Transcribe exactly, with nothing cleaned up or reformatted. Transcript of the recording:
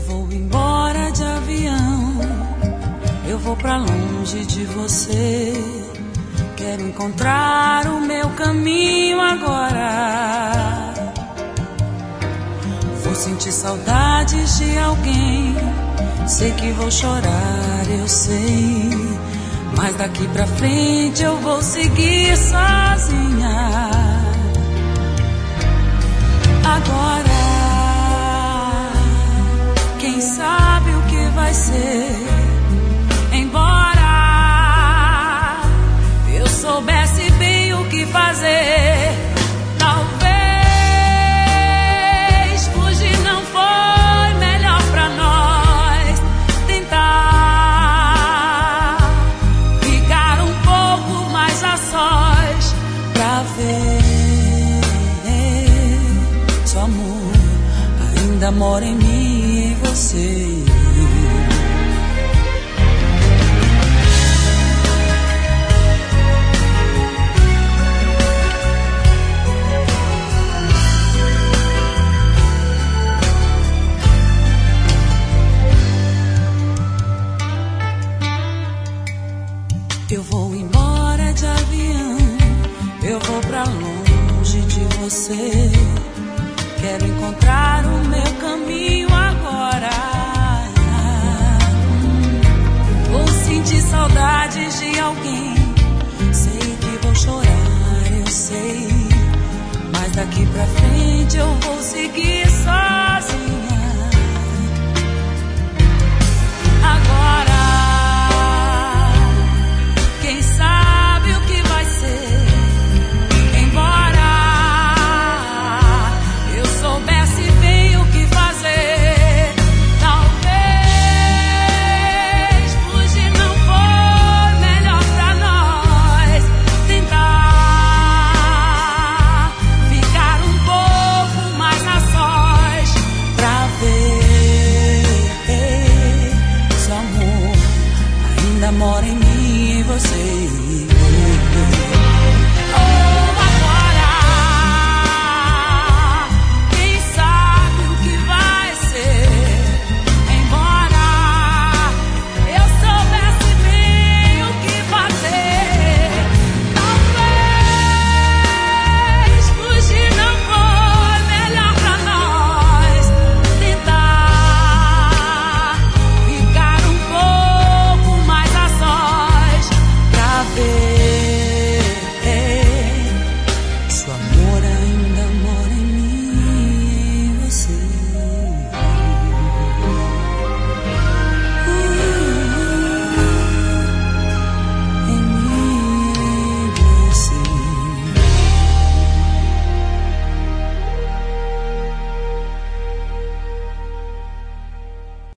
vou embora de avião, eu vou pra longe de você. Quero encontrar o meu caminho agora. Vou sentir saudades de alguém. Sei que vou chorar, eu sei, mas daqui pra frente eu vou seguir sozinha. Agora, quem sabe o que vai ser? Embora eu soubesse bem o que fazer, talvez fugir não foi melhor pra nós. Tentar ficar um pouco mais a sós pra ver se o amor ainda mora em mim e em você. Eu vou embora de avião, eu vou pra longe de você. Quero encontrar o meu caminho agora. Vou sentir saudades de alguém.